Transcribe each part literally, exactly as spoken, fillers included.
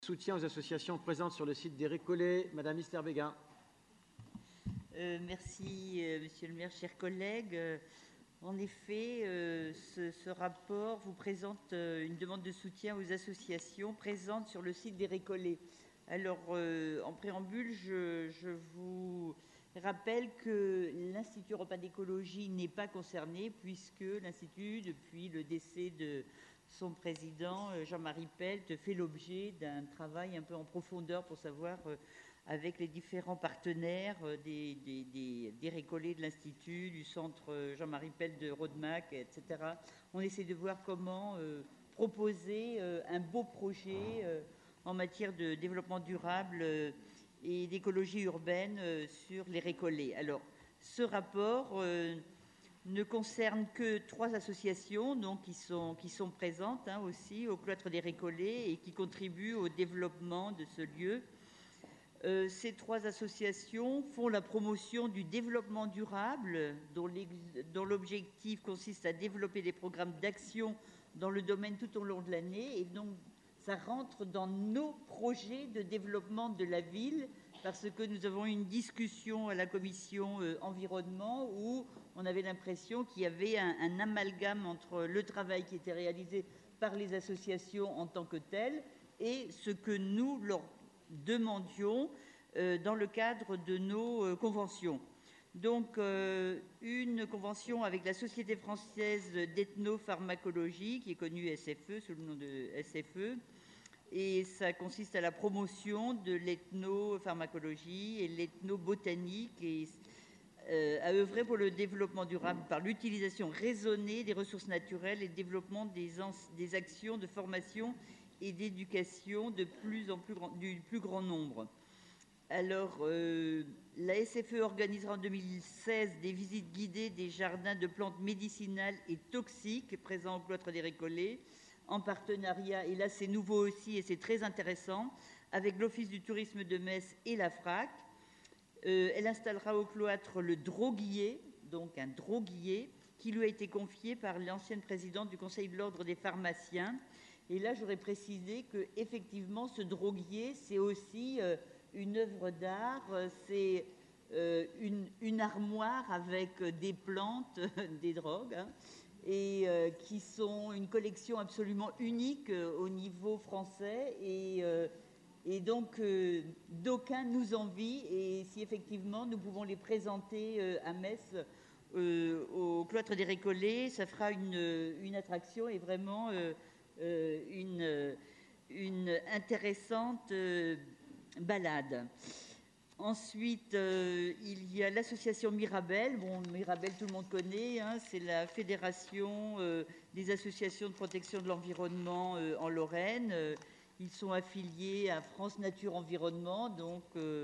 Soutien aux associations présentes sur le site des Récollets. Madame Lister-Béguin. Euh, merci, euh, Monsieur le maire, chers collègues. Euh, en effet, euh, ce, ce rapport vous présente euh, une demande de soutien aux associations présentes sur le site des Récollets. Alors, euh, en préambule, je, je vous rappelle que l'Institut européen d'écologie n'est pas concerné puisque l'Institut, depuis le décès de son président, Jean-Marie Pelt, fait l'objet d'un travail un peu en profondeur pour savoir, euh, avec les différents partenaires euh, des, des, des, des récollets de l'Institut, du centre Jean-Marie Pelt de Rodemack, et cetera. On essaie de voir comment euh, proposer euh, un beau projet euh, en matière de développement durable euh, et d'écologie urbaine euh, sur les récollets. Alors, ce rapport euh, ne concerne que trois associations donc, qui, sont, qui sont présentes hein, aussi au cloître des Récollets et qui contribuent au développement de ce lieu. Euh, ces trois associations font la promotion du développement durable, dont l'objectif consiste à développer des programmes d'action dans le domaine tout au long de l'année. Et donc, ça rentre dans nos projets de développement de la ville, parce que nous avons eu une discussion à la commission euh, environnement où on avait l'impression qu'il y avait un, un amalgame entre le travail qui était réalisé par les associations en tant que telles et ce que nous leur demandions euh, dans le cadre de nos euh, conventions. Donc, euh, une convention avec la Société française d'ethnopharmacologie, qui est connue S F E, sous le nom de S F E, et ça consiste à la promotion de l'ethnopharmacologie et l'ethnobotanique et euh, à œuvrer pour le développement durable par l'utilisation raisonnée des ressources naturelles et le développement des, des actions de formation et d'éducation de plus en plus grand, du plus grand nombre. Alors, euh, la S F E organisera en deux mille seize des visites guidées des jardins de plantes médicinales et toxiques présents au cloître des Récollets, en partenariat, et là c'est nouveau aussi et c'est très intéressant, avec l'Office du tourisme de Metz et la FRAC. Euh, elle installera au cloître le droguier, donc un droguier, qui lui a été confié par l'ancienne présidente du Conseil de l'Ordre des pharmaciens. Et là, j'aurais précisé qu'effectivement, ce droguier, c'est aussi euh, une œuvre d'art, c'est euh, une, une armoire avec des plantes, des drogues, hein, et euh, qui sont une collection absolument unique euh, au niveau français. Et, euh, et donc, euh, d'aucuns nous envient. Et si effectivement, nous pouvons les présenter euh, à Metz, euh, au cloître des Récollets, ça fera une, une attraction et vraiment euh, euh, une, une intéressante euh, balade. Ensuite, euh, il y a l'association Mirabel. Bon, Mirabel, tout le monde connaît, hein, c'est la fédération euh, des associations de protection de l'environnement euh, en Lorraine. Euh, ils sont affiliés à France Nature Environnement, donc euh,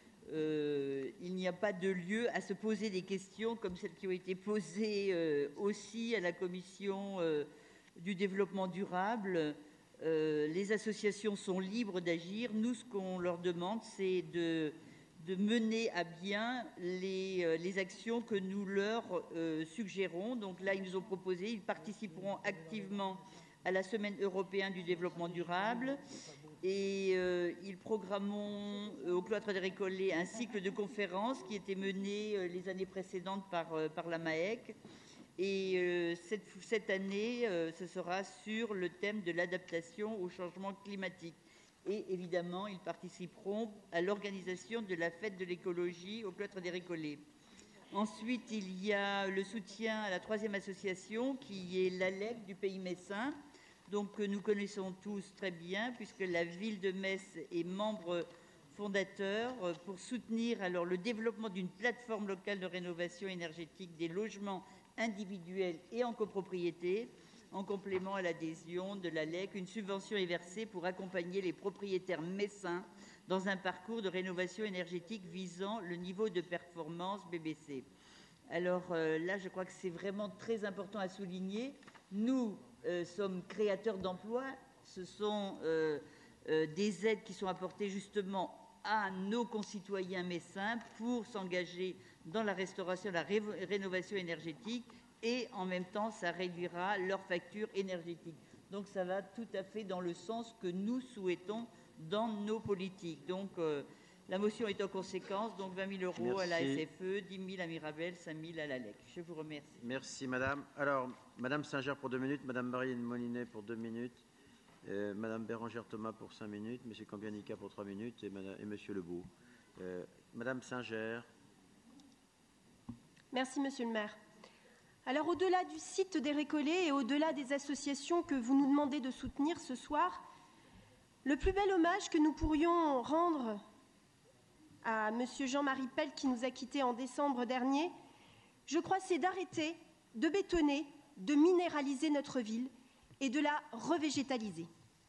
euh, il n'y a pas de lieu à se poser des questions comme celles qui ont été posées euh, aussi à la commission euh, du développement durable. Euh, les associations sont libres d'agir. Nous, ce qu'on leur demande, c'est de de mener à bien les, euh, les actions que nous leur euh, suggérons. Donc là, ils nous ont proposé, ils participeront activement à la Semaine européenne du développement durable et euh, ils programmeront euh, au cloître des Récollets un cycle de conférences qui était mené euh, les années précédentes par, euh, par la MAEC. Et euh, cette, cette année, euh, ce sera sur le thème de l'adaptation au changement climatique. Et évidemment, ils participeront à l'organisation de la fête de l'écologie au cloître des Récollets. Ensuite, il y a le soutien à la troisième association qui est l'A L E C du Pays messin, donc que nous connaissons tous très bien puisque la ville de Metz est membre fondateur pour soutenir alors le développement d'une plateforme locale de rénovation énergétique des logements individuels et en copropriété. En complément à l'adhésion de l'A L E C, une subvention est versée pour accompagner les propriétaires messins dans un parcours de rénovation énergétique visant le niveau de performance B B C. Alors euh, là, je crois que c'est vraiment très important à souligner. Nous euh, sommes créateurs d'emplois. Ce sont euh, euh, des aides qui sont apportées justement à nos concitoyens messins pour s'engager dans la restauration, la ré rénovation énergétique. Et en même temps, ça réduira leur facture énergétique. Donc ça va tout à fait dans le sens que nous souhaitons dans nos politiques. Donc, euh, la motion est en conséquence, donc vingt mille euros Merci. à la S F E, dix mille à Mirabel, cinq mille à la L E C. Je vous remercie. Merci, madame. Alors, madame Singer pour deux minutes, madame Marielle Molinet pour deux minutes, euh, madame Bérangère Thomas pour cinq minutes, monsieur Cambianica pour trois minutes et, madame, et monsieur Lebeau. Euh, madame Singer. Merci, monsieur le maire. Alors, au-delà du site des récollets et au-delà des associations que vous nous demandez de soutenir ce soir, le plus bel hommage que nous pourrions rendre à monsieur Jean-Marie Pell, qui nous a quittés en décembre dernier, je crois, c'est d'arrêter de bétonner, de minéraliser notre ville et de la revégétaliser.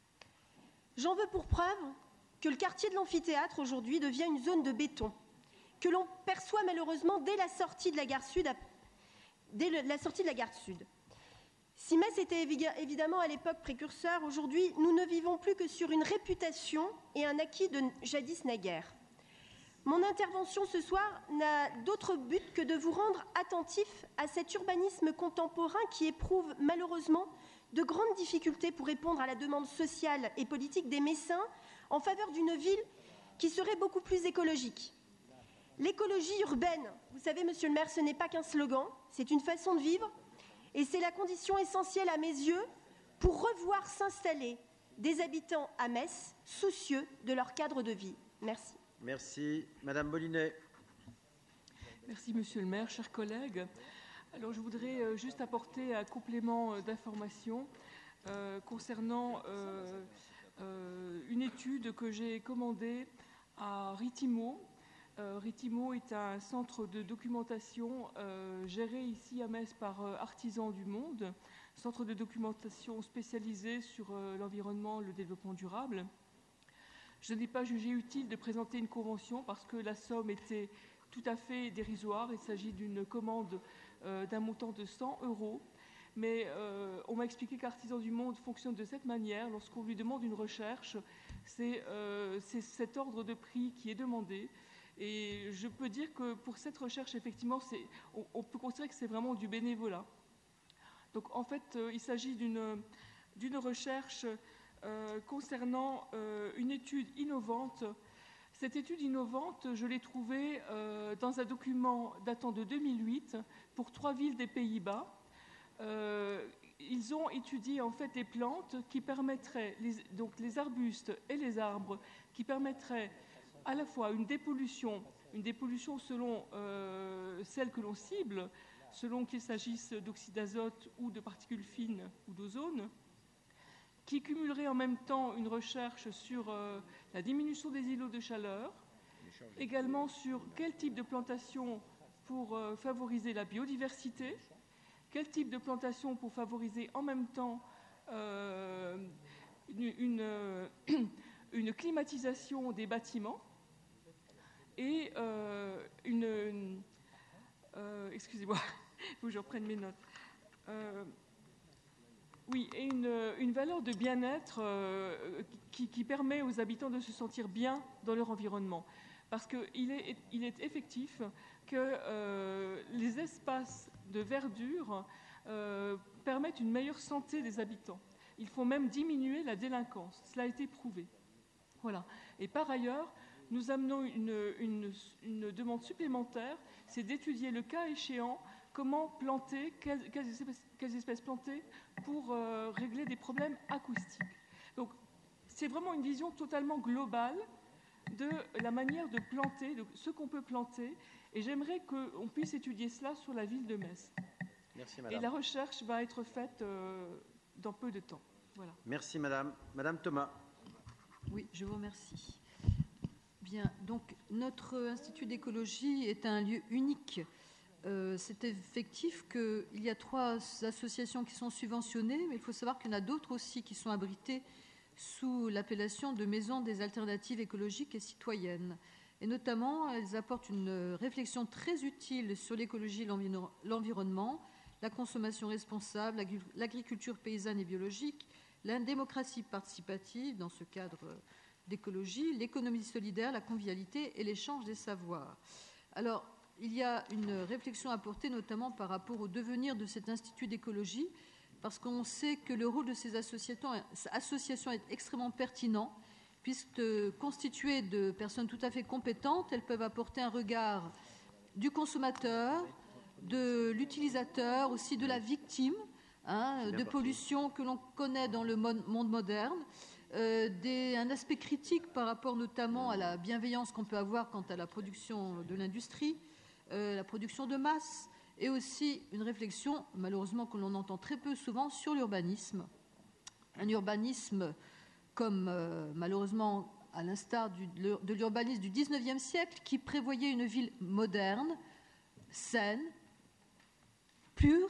J'en veux pour preuve que le quartier de l'amphithéâtre aujourd'hui devient une zone de béton, que l'on perçoit malheureusement dès la sortie de la gare sud, dès le, la sortie de la gare sud. Si Metz était évidemment à l'époque précurseur, aujourd'hui nous ne vivons plus que sur une réputation et un acquis de jadis naguère. Mon intervention ce soir n'a d'autre but que de vous rendre attentifs à cet urbanisme contemporain qui éprouve malheureusement de grandes difficultés pour répondre à la demande sociale et politique des Messins en faveur d'une ville qui serait beaucoup plus écologique. L'écologie urbaine, vous savez, monsieur le maire, ce n'est pas qu'un slogan, c'est une façon de vivre et c'est la condition essentielle à mes yeux pour revoir s'installer des habitants à Metz soucieux de leur cadre de vie. Merci. Merci. Madame Molinet. Merci, monsieur le maire, chers collègues. Alors, je voudrais juste apporter un complément d'information euh, concernant euh, euh, une étude que j'ai commandée à Ritimo. Euh, Ritimo est un centre de documentation euh, géré ici à Metz par euh, Artisans du Monde, centre de documentation spécialisé sur euh, l'environnement et le développement durable. Je n'ai pas jugé utile de présenter une convention parce que la somme était tout à fait dérisoire. Il s'agit d'une commande euh, d'un montant de cent euros. Mais euh, on m'a expliqué qu'Artisans du Monde fonctionne de cette manière. Lorsqu'on lui demande une recherche, c'est euh, cet ordre de prix qui est demandé. Et je peux dire que pour cette recherche, effectivement, on, on peut considérer que c'est vraiment du bénévolat. Donc en fait, euh, il s'agit d'une d'une recherche Euh, concernant euh, une étude innovante. Cette étude innovante, je l'ai trouvée euh, dans un document datant de deux mille huit pour trois villes des Pays-Bas. Euh, ils ont étudié en fait des plantes qui permettraient, les, donc les arbustes et les arbres, qui permettraient à la fois une dépollution, une dépollution selon euh, celle que l'on cible, selon qu'il s'agisse d'oxyde d'azote ou de particules fines ou d'ozone, qui cumulerait en même temps une recherche sur euh, la diminution des îlots de chaleur, également sur quel type de plantation pour euh, favoriser la biodiversité, quel type de plantation pour favoriser en même temps euh, une, une, euh, une climatisation des bâtiments et euh, une... une euh, excusez-moi, il faut que je reprenne mes notes. Euh, Oui, et une, une valeur de bien-être euh, qui, qui permet aux habitants de se sentir bien dans leur environnement. Parce qu'il est, il est effectif que euh, les espaces de verdure euh, permettent une meilleure santé des habitants. Il faut même diminuer la délinquance. Cela a été prouvé. Voilà. Et par ailleurs, nous amenons une, une, une demande supplémentaire, c'est d'étudier le cas échéant comment planter, quelles, quelles, espèces, quelles espèces planter pour euh, régler des problèmes acoustiques. Donc, c'est vraiment une vision totalement globale de la manière de planter, de ce qu'on peut planter, et j'aimerais qu'on puisse étudier cela sur la ville de Metz. Merci, madame. Et la recherche va être faite euh, dans peu de temps. Voilà. Merci, madame. Madame Thomas. Oui, je vous remercie. Bien, donc notre Institut d'écologie est un lieu unique. Euh, c'est effectif qu'il y a trois associations qui sont subventionnées, mais il faut savoir qu'il y en a d'autres aussi qui sont abritées sous l'appellation de Maison des alternatives écologiques et citoyennes. Et notamment, elles apportent une réflexion très utile sur l'écologie et l'environnement, la consommation responsable, l'agriculture paysanne et biologique, la démocratie participative dans ce cadre d'écologie, l'économie solidaire, la convivialité et l'échange des savoirs. Alors, il y a une réflexion à porter notamment par rapport au devenir de cet institut d'écologie, parce qu'on sait que le rôle de ces associations est extrêmement pertinent. puisque constituées de personnes tout à fait compétentes, elles peuvent apporter un regard du consommateur, de l'utilisateur, aussi de la victime, hein, de pollution que l'on connaît dans le monde moderne, euh, des, un aspect critique par rapport notamment à la bienveillance qu'on peut avoir quant à la production de l'industrie, euh, la production de masse, et aussi une réflexion, malheureusement que l'on entend très peu souvent, sur l'urbanisme. Un urbanisme comme, euh, malheureusement, à l'instar du, de l'urbanisme du dix-neuvième siècle, qui prévoyait une ville moderne, saine, pure,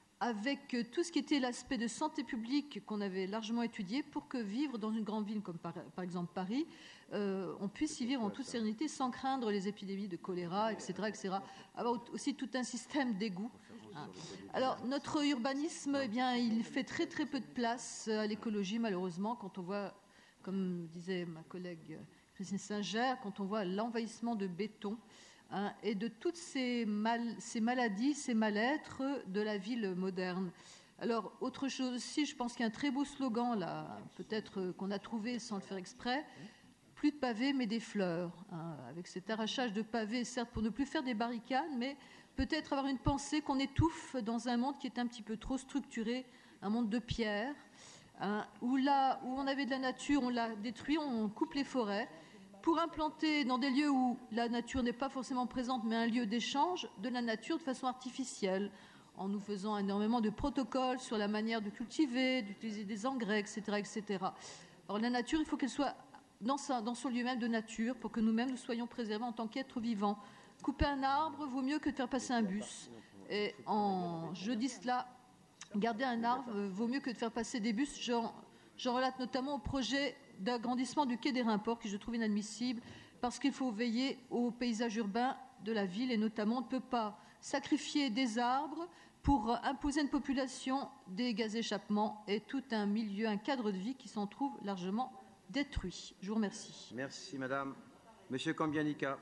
avec tout ce qui était l'aspect de santé publique qu'on avait largement étudié, pour que vivre dans une grande ville comme par, par exemple Paris, euh, on puisse y vivre en toute sérénité sans craindre les épidémies de choléra, et cetera, et cetera. Avoir aussi tout un système d'égout. Hein. Alors notre urbanisme, eh bien, il fait très très peu de place à l'écologie, malheureusement, quand on voit, comme disait ma collègue Christine Singer, quand on voit l'envahissement de béton, hein, et de toutes ces, mal, ces maladies, ces mal-être de la ville moderne. Alors, autre chose aussi, je pense qu'il y a un très beau slogan, là, peut-être qu'on a trouvé sans le faire exprès, plus de pavés, mais des fleurs. Hein, avec cet arrachage de pavés, certes, pour ne plus faire des barricades, mais peut-être avoir une pensée qu'on étouffe dans un monde qui est un petit peu trop structuré, un monde de pierre, hein, où là où on avait de la nature, on l'a détruit, on coupe les forêts, pour implanter dans des lieux où la nature n'est pas forcément présente, mais un lieu d'échange de la nature de façon artificielle, en nous faisant énormément de protocoles sur la manière de cultiver, d'utiliser des engrais, et cetera, et cetera. Alors la nature, il faut qu'elle soit dans, sa, dans son lieu même de nature, pour que nous-mêmes nous soyons préservés en tant qu'êtres vivants. Couper un arbre vaut mieux que de faire passer un bus. Et en, je dis cela, garder un arbre vaut mieux que de faire passer des bus. J'en, j'en relate notamment au projet d'agrandissement du quai des Rymports, que je trouve inadmissible, parce qu'il faut veiller au paysage urbain de la ville, et notamment on ne peut pas sacrifier des arbres pour imposer à une population des gaz échappements et tout un milieu, un cadre de vie qui s'en trouve largement détruit. Je vous remercie. Merci madame. Monsieur Kambianica.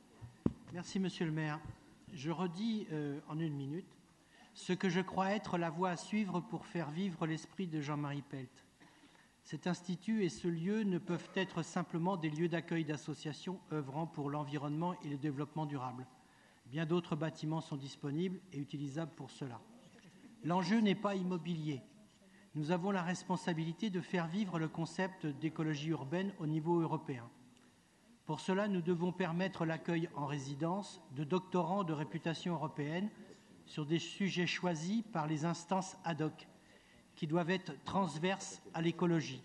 Merci monsieur le maire. Je redis euh, en une minute ce que je crois être la voie à suivre pour faire vivre l'esprit de Jean-Marie Pelt. Cet institut et ce lieu ne peuvent être simplement des lieux d'accueil d'associations œuvrant pour l'environnement et le développement durable. Bien d'autres bâtiments sont disponibles et utilisables pour cela. L'enjeu n'est pas immobilier. Nous avons la responsabilité de faire vivre le concept d'écologie urbaine au niveau européen. Pour cela, nous devons permettre l'accueil en résidence de doctorants de réputation européenne sur des sujets choisis par les instances ad hoc, qui doivent être transverses à l'écologie.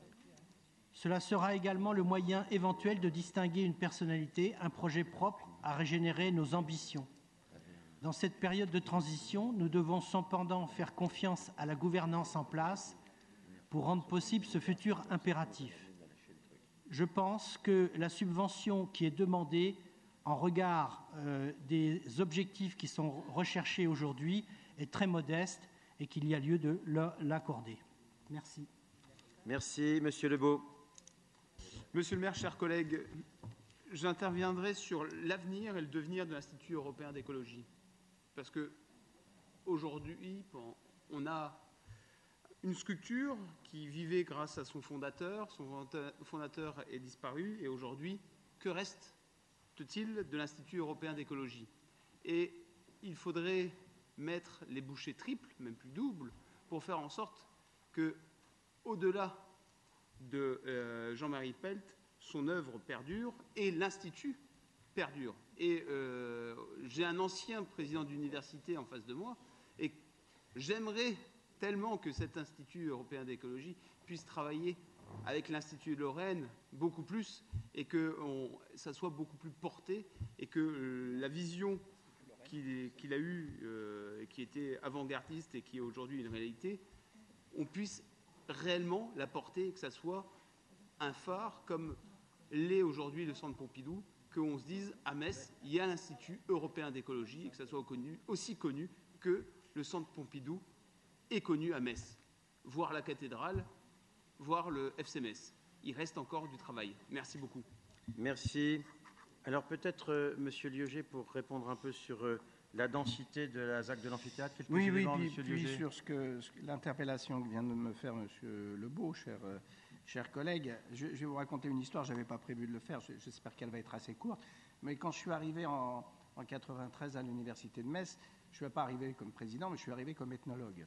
Cela sera également le moyen éventuel de distinguer une personnalité, un projet propre à régénérer nos ambitions. Dans cette période de transition, nous devons cependant faire confiance à la gouvernance en place pour rendre possible ce futur impératif. Je pense que la subvention qui est demandée en regard euh, des objectifs qui sont recherchés aujourd'hui est très modeste et qu'il y a lieu de l'accorder. Merci. Merci, Monsieur Lebeau. Monsieur le maire, chers collègues, j'interviendrai sur l'avenir et le devenir de l'Institut européen d'écologie. Parce qu'aujourd'hui, on a une structure qui vivait grâce à son fondateur. Son fondateur est disparu et aujourd'hui, que reste-t-il de l'Institut européen d'écologie? Et il faudrait mettre les bouchées triples, même plus doubles, pour faire en sorte que, au-delà de euh, Jean-Marie Pelt, son œuvre perdure et l'Institut perdure. Et euh, j'ai un ancien président d'université en face de moi et j'aimerais tellement que cet Institut européen d'écologie puisse travailler avec l'Institut Lorraine beaucoup plus et que on, ça soit beaucoup plus porté et que euh, la vision qu'il qu'il a eue, euh, qui était avant-gardiste et qui est aujourd'hui une réalité, on puisse réellement la porter et que ça soit un phare comme l'est aujourd'hui le Centre Pompidou, qu'on se dise à Metz, il y a l'Institut européen d'écologie et que ça soit connu, aussi connu que le Centre Pompidou est connu à Metz, voire la cathédrale, voire le F C Metz. Il reste encore du travail. Merci beaucoup. Merci. Alors peut-être, euh, Monsieur Lieuget, pour répondre un peu sur euh, la densité de la Z A C de l'amphithéâtre. Quelques oui, oui, éléments, puis, Monsieur puis Lieuget. sur ce que, ce que l'interpellation que vient de me faire Monsieur Lebeau, cher, chers collègues. Je, je vais vous raconter une histoire, je n'avais pas prévu de le faire, j'espère qu'elle va être assez courte. Mais quand je suis arrivé en, en quatre-vingt-treize à l'université de Metz, je ne suis pas arrivé comme président, mais je suis arrivé comme ethnologue.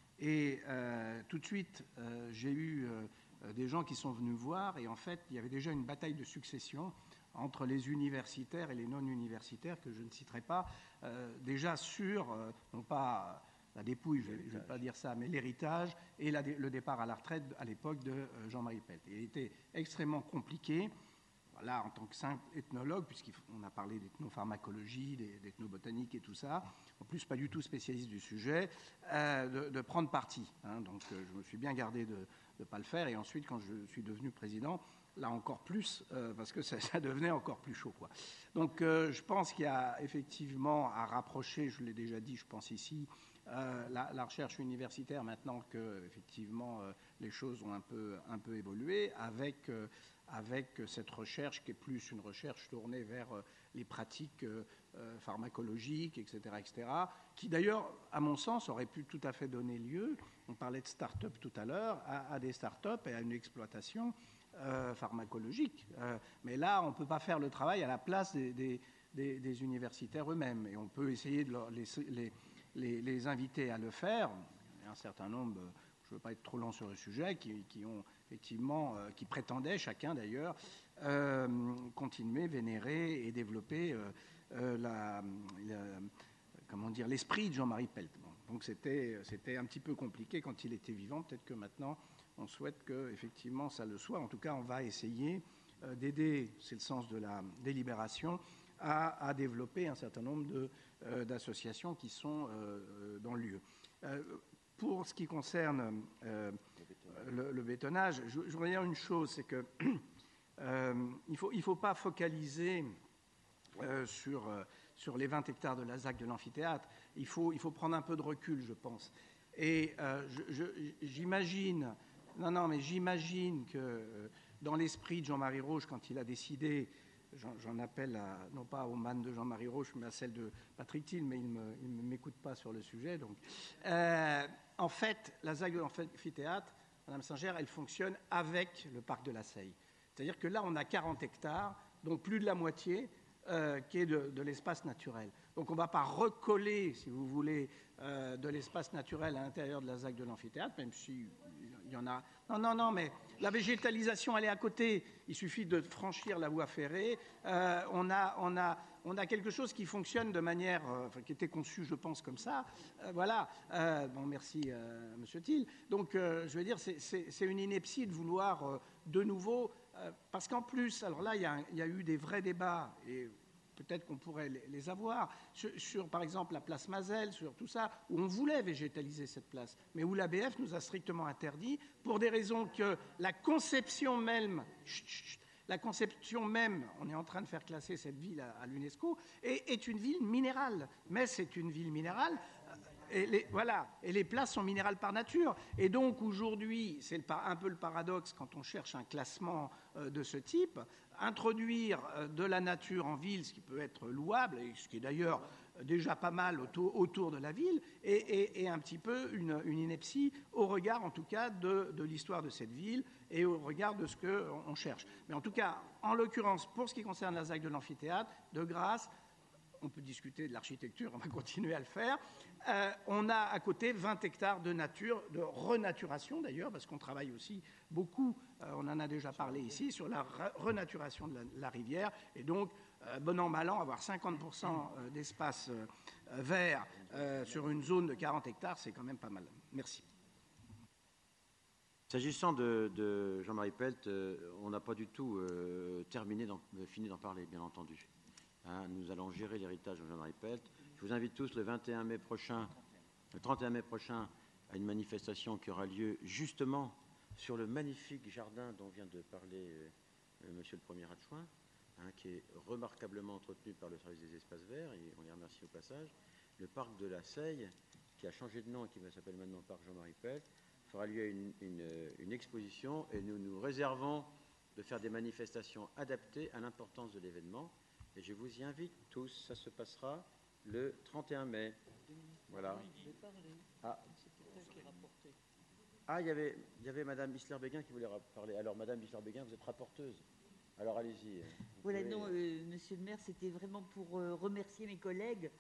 Et euh, tout de suite, euh, j'ai eu euh, des gens qui sont venus voir, et en fait, il y avait déjà une bataille de succession entre les universitaires et les non-universitaires, que je ne citerai pas, euh, déjà sur, euh, non pas la dépouille, je ne vais pas dire ça, mais l'héritage et la, le départ à la retraite à l'époque de euh, Jean-Marie Pelt. Il était extrêmement compliqué, là, en tant que simple ethnologue, puisqu'on a parlé d'ethnopharmacologie, d'ethnobotanique et tout ça, en plus pas du tout spécialiste du sujet, euh, de, de prendre parti. Hein. Donc euh, je me suis bien gardé de ne pas le faire, et ensuite, quand je suis devenu président, là encore plus, euh, parce que ça, ça devenait encore plus chaud, quoi. Donc euh, je pense qu'il y a effectivement à rapprocher, je l'ai déjà dit, je pense ici, euh, la, la recherche universitaire, maintenant que effectivement euh, les choses ont un peu, un peu évolué, avec, euh, avec cette recherche qui est plus une recherche tournée vers euh, les pratiques euh, pharmacologiques, et cetera, et cetera, qui d'ailleurs, à mon sens, aurait pu tout à fait donner lieu, on parlait de start-up tout à l'heure, à, à des start-up et à une exploitation Euh, pharmacologique. Euh, mais là, on ne peut pas faire le travail à la place des, des, des, des universitaires eux-mêmes. Et on peut essayer de leur, les, les, les, les inviter à le faire. Il y a un certain nombre, je ne veux pas être trop long sur le sujet, qui, qui ont effectivement, euh, qui prétendaient, chacun d'ailleurs, euh, continuer, vénérer et développer euh, euh, la, la, comment dire, l'esprit de Jean-Marie Pelt. Bon, donc c'était, c'était un petit peu compliqué quand il était vivant. Peut-être que maintenant, on souhaite que effectivement ça le soit. En tout cas, on va essayer euh, d'aider, c'est le sens de la délibération, à, à développer un certain nombre de, euh, d'associations qui sont euh, dans le lieu. Euh, pour ce qui concerne euh, le, le bétonnage, je, je voudrais dire une chose, c'est que euh, il faut, il faut pas focaliser euh, sur, euh, sur les vingt hectares de la Z A C de l'amphithéâtre. Il faut, il faut prendre un peu de recul, je pense. Et euh, je, je, j'imagine Non, non, mais j'imagine que euh, dans l'esprit de Jean-Marie Roche, quand il a décidé, j'en, j'en appelle à, non pas aux mannes de Jean-Marie Roche, mais à celle de Patrick Thiel, mais il ne m'écoute pas sur le sujet. Donc, euh, en fait, la Z A C de l'amphithéâtre, Madame Singer, elle fonctionne avec le parc de la Seille. C'est-à-dire que là, on a quarante hectares, dont plus de la moitié euh, qui est de, de l'espace naturel. Donc on ne va pas recoller, si vous voulez, euh, de l'espace naturel à l'intérieur de la Z A C de l'amphithéâtre, même si il y en a... Non, non, non, mais la végétalisation, elle est à côté. Il suffit de franchir la voie ferrée. Euh, on, a, on, a, on a quelque chose qui fonctionne de manière... Euh, enfin, qui était conçu, je pense, comme ça. Euh, voilà. Euh, bon, merci, euh, Monsieur Thiel. Donc, euh, je veux dire, c'est, c'est, c'est une ineptie de vouloir euh, de nouveau... Euh, parce qu'en plus, alors là, il y, a, il y a eu des vrais débats, et peut-être qu'on pourrait les avoir, sur, sur, par exemple, la place Mazel, sur tout ça, où on voulait végétaliser cette place, mais où l'A B F nous a strictement interdit, pour des raisons que la conception même, chut, chut, la conception même, on est en train de faire classer cette ville à, à l'UNESCO, est, est une ville minérale. Metz est une ville minérale, et les, voilà, et les places sont minérales par nature. Et donc, aujourd'hui, c'est le, un peu le paradoxe quand on cherche un classement euh, de ce type, introduire euh, de la nature en ville, ce qui peut être louable, et ce qui est d'ailleurs déjà pas mal autour, autour de la ville, et, et, et un petit peu une, une ineptie au regard, en tout cas, de, de l'histoire de cette ville et au regard de ce qu'on cherche. Mais en tout cas, en l'occurrence, pour ce qui concerne la Z A C de l'amphithéâtre, de grâce, on peut discuter de l'architecture, on va continuer à le faire. Euh, on a à côté vingt hectares de nature, de renaturation d'ailleurs, parce qu'on travaille aussi beaucoup, euh, on en a déjà parlé ici, sur la renaturation de la, la rivière. Et donc, euh, bon an, mal an, avoir cinquante pour cent d'espace euh, vert euh, sur une zone de quarante hectares, c'est quand même pas mal. Merci. S'agissant de, de Jean-Marie Pelt, euh, on n'a pas du tout euh, terminé d'en, fini d'en parler, bien entendu. Hein, nous allons gérer l'héritage de Jean-Marie Pelt. Je vous invite tous le vingt et un mai prochain, le trente et un mai prochain, à une manifestation qui aura lieu justement sur le magnifique jardin dont vient de parler euh, Monsieur le Premier adjoint, hein, qui est remarquablement entretenu par le service des espaces verts, et on les remercie au passage. Le parc de la Seille, qui a changé de nom et qui s'appelle maintenant Parc Jean-Marie Pelt, fera lieu une, une, une exposition, et nous nous réservons de faire des manifestations adaptées à l'importance de l'événement. Et je vous y invite tous. Ça se passera le trente et un mai. Voilà. Ah. Ah, il y avait, il y avait Madame Isler-Béguin qui voulait parler. Alors, Madame Isler-Béguin, vous êtes rapporteuse. Alors, allez-y. Voilà, pouvez... non, euh, Monsieur le maire, c'était vraiment pour euh, remercier mes collègues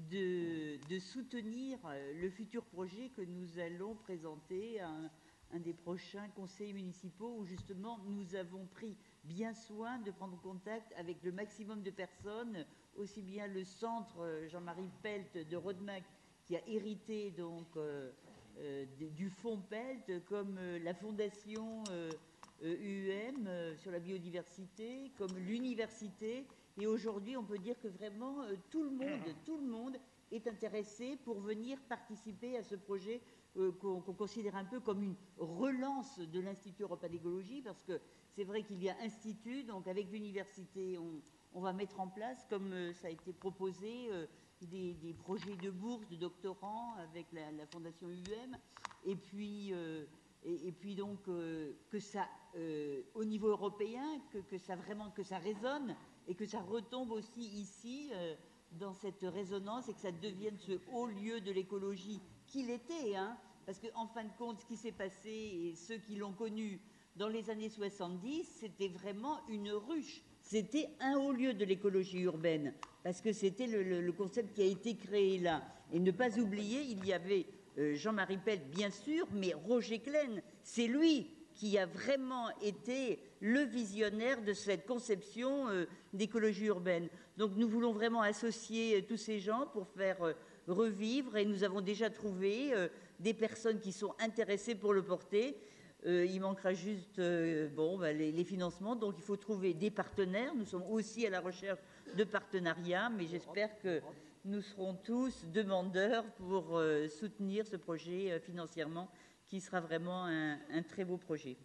de, de soutenir euh, le futur projet que nous allons présenter à un, un des prochains conseils municipaux où justement nous avons pris bien soin de prendre contact avec le maximum de personnes, aussi bien le centre euh, Jean-Marie Pelt de Rodemack qui a hérité donc euh, euh, du fonds Pelt, comme euh, la fondation euh, euh, U M euh, sur la biodiversité, comme l'université. Et aujourd'hui, on peut dire que vraiment euh, tout le monde, tout le monde est intéressé pour venir participer à ce projet euh, qu'on qu'on considère un peu comme une relance de l'Institut européen d'écologie, parce que c'est vrai qu'il y a institut, donc avec l'université, on, on va mettre en place, comme euh, ça a été proposé, euh, des, des projets de bourse, de doctorants avec la, la fondation U M, et puis, euh, et, et puis donc euh, que ça, euh, au niveau européen, que, que ça vraiment, que ça résonne, et que ça retombe aussi ici, euh, dans cette résonance, et que ça devienne ce haut lieu de l'écologie qu'il était, hein, parce qu'en fin de compte, ce qui s'est passé, et ceux qui l'ont connu dans les années soixante-dix, c'était vraiment une ruche. C'était un haut lieu de l'écologie urbaine, parce que c'était le, le, le concept qui a été créé là. Et ne pas oublier, il y avait euh, Jean-Marie Pelt, bien sûr, mais Roger Klein, c'est lui qui a vraiment été le visionnaire de cette conception euh, d'écologie urbaine. Donc nous voulons vraiment associer euh, tous ces gens pour faire euh, revivre, et nous avons déjà trouvé euh, des personnes qui sont intéressées pour le porter. Euh, il manquera juste euh, bon, bah, les, les financements, donc il faut trouver des partenaires. Nous sommes aussi à la recherche de partenariats, mais j'espère que nous serons tous demandeurs pour euh, soutenir ce projet euh, financièrement, qui sera vraiment un, un très beau projet.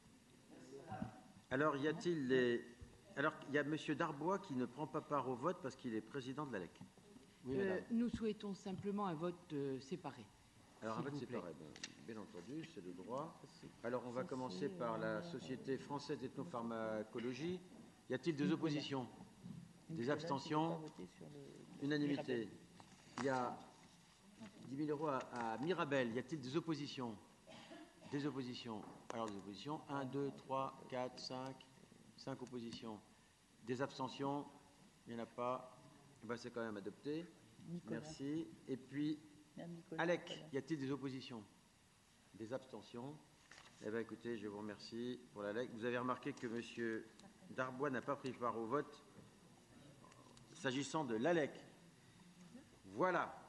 Alors, y a-t-il des... Alors, il y a M. Darbois qui ne prend pas part au vote parce qu'il est président de l'A L E C. Oui, euh, nous souhaitons simplement un vote euh, séparé. Alors, un vote séparé, bien, bien entendu, c'est le droit. Alors, on va commencer par la Société française d'ethnopharmacologie. Y a-t-il des oppositions? Des abstentions? Unanimité. Il y a dix mille euros à, à Mirabel. Y a-t-il des oppositions? Des oppositions. Alors, des oppositions. un, deux, trois, quatre, cinq. cinq oppositions. Des abstentions? Il n'y en a pas. Eh ben, c'est quand même adopté. Nicolas. Merci. Et puis, Alec, y a-t-il des oppositions? Des abstentions? Eh bien, écoutez, je vous remercie pour l'Alec. Vous avez remarqué que M. Darbois n'a pas pris part au vote s'agissant de l'Alec. Voilà.